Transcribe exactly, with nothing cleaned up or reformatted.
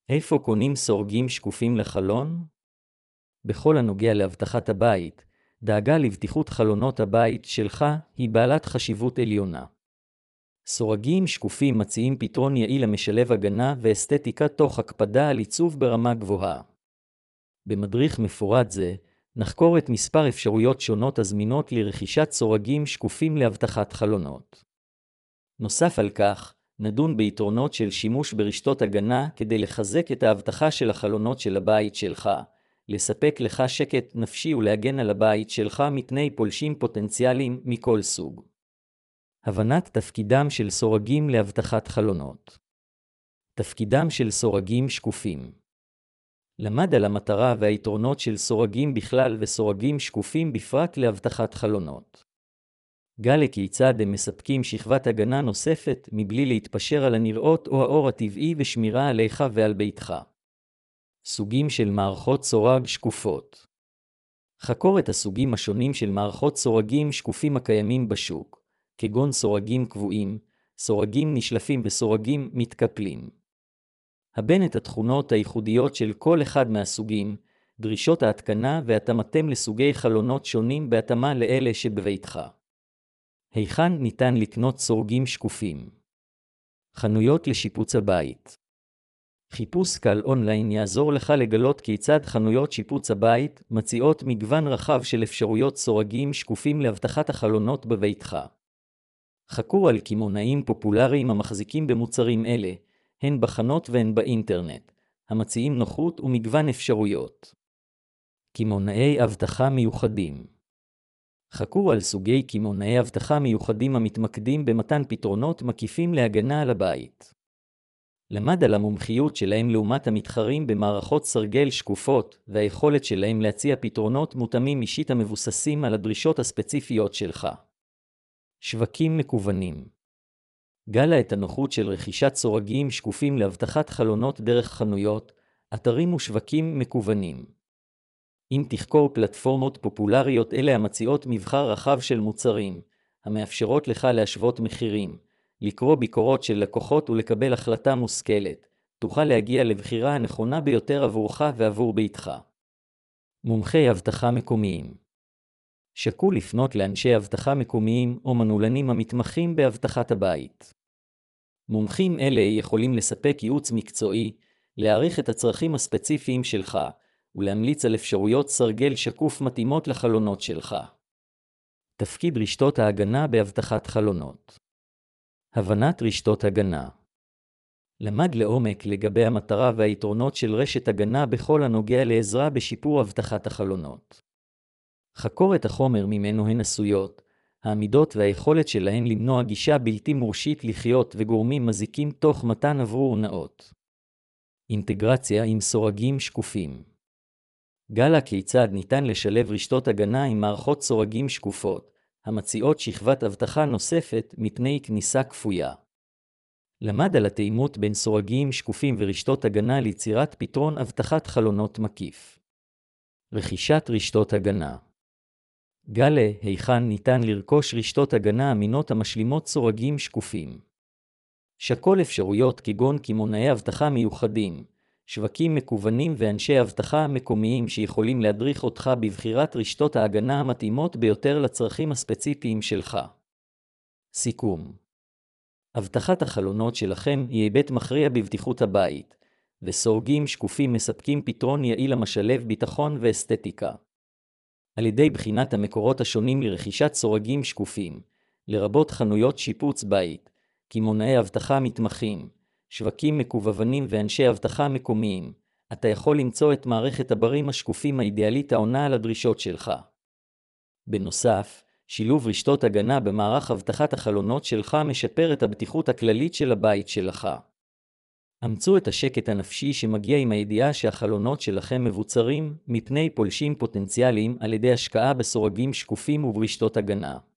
איפה קונים סורגים שקופים לחלון? בכל הנוגע להבטחת הבית, דאגה לבטיחות חלונות הבית שלך היא בעלת חשיבות עליונה. סורגים שקופים מציעים פתרון יעיל המשלב הגנה ואסתטיקה תוך הקפדה על עיצוב ברמה גבוהה. במדריך מפורט זה, נחקור את מספר אפשרויות שונות הזמינות לרכישת סורגים שקופים להבטחת חלונות. נוסף על כך, נדון ביתרונות של שימוש ברשתות הגנה כדי לחזק את ההבטחה של החלונות של הבית שלך, לספק לך שקט נפשי ולהגן על הבית שלך מפני פולשים פוטנציאליים מכל סוג. הבנת תפקידם של סורגים להבטחת חלונות. תפקידם של סורגים שקופים. למד על המטרה והיתרונות של סורגים בכלל וסורגים שקופים בפרט להבטחת חלונות. גלה כיצד הם מספקים שכבת הגנה נוספת מבלי להתפשר על הנראות או האור הטבעי ושמירה עליך ועל ביתך. סוגים של מערכות סורג שקופות. חקור את הסוגים השונים של מערכות סורגים שקופים הקיימים בשוק, כגון סורגים קבועים, סורגים נשלפים וסורגים מתקפלים. הבן את התכונות הייחודיות של כל אחד מהסוגים, דרישות ההתקנה והתאמתם לסוגי חלונות שונים בהתאמה לאלה שבביתך. היכן ניתן לקנות סורגים שקופים? חנויות לשיפוץ הבית. חיפוש קל אונליין יעזור לך לגלות כיצד חנויות שיפוץ הבית מציעות מגוון רחב של אפשרויות סורגים שקופים להבטחת החלונות בביתך. חקרו על קמעונאים פופולריים המחזיקים במוצרים אלה, הן בחנות והן באינטרנט, המציעים נוחות ומגוון אפשרויות. קמעונאי אבטחה מיוחדים. חקרו על סוגי קמעונאי אבטחה מיוחדים המתמקדים במתן פתרונות מקיפים להגנה על הבית. למד על המומחיות שלהם לעומת המתחרים במערכות סרגל שקופות והיכולת שלהם להציע פתרונות מותאמים אישית המבוססים על הדרישות הספציפיות שלך. שווקים מקוונים. גלה את הנוחות של רכישת סורגים שקופים להבטחת חלונות דרך חנויות, אתרים ושווקים מקוונים. אם תחקור פלטפורמות פופולריות אלה המציעות מבחר רחב של מוצרים, המאפשרות לך להשוות מחירים, לקרוא ביקורות של לקוחות ולקבל החלטה מושכלת, תוכל להגיע לבחירה הנכונה ביותר עבורך ועבור ביתך. מומחי אבטחה מקומיים. שקול לפנות לאנשי אבטחה מקומיים או מנעולנים המתמחים באבטחת הבית. מומחים אלה יכולים לספק ייעוץ מקצועי, להעריך את הצרכים הספציפיים שלך, ולהמליץ על אפשרויות סרגל שקוף מתאימות לחלונות שלך. תפקיד רשתות ההגנה באבטחת חלונות. הבנת רשתות הגנה. למד לעומק לגבי המטרה והיתרונות של רשת הגנה בכל הנוגע לעזרה בשיפור אבטחת החלונות. חקור את החומר ממנו הן עשויות, העמידות והיכולת שלהן למנוע גישה בלתי מורשית לחיות וגורמים מזיקים תוך מתן אוורור נאות. אינטגרציה עם סורגים שקופים. גלה כיצד ניתן לשלב רשתות הגנה עם מערכות סורגים שקופות, המציעות שכבת אבטחה נוספת מפני כניסה כפויה. למד על התאימות בין סורגים שקופים ורשתות הגנה ליצירת פתרון אבטחת חלונות מקיף. רכישת רשתות הגנה. גלה, היכן ניתן לרכוש רשתות הגנה אמינות המשלימות סורגים שקופים. שקול אפשרויות כגון קמעונאי אבטחה מיוחדים, שווקים מקוונים ואנשי אבטחה מקומיים שיכולים להדריך אותך בבחירת רשתות ההגנה המתאימות ביותר לצרכים הספציפיים שלך. סיכום. אבטחת החלונות שלכם היא היבט מכריע בבטיחות הבית, וסורגים שקופים מספקים פתרון יעיל המשלב ביטחון ואסתטיקה. על ידי בחינת המקורות השונים לרכישת סורגים שקופים, לרבות חנויות שיפוץ בית, קמעונאי אבטחה מתמחים, שווקים מקוונים ואנשי אבטחה מקומיים, אתה יכול למצוא את מערכת הברים השקופים האידיאלית העונה על הדרישות שלך. בנוסף, שילוב רשתות הגנה במערך אבטחת החלונות שלך משפר את הבטיחות הכללית של הבית שלך. אמצו את השקט הנפשי שמגיע עם הידיעה שהחלונות שלכם מבוצרים מפני פולשים פוטנציאליים על ידי השקעה בסורגים שקופים וברשתות הגנה.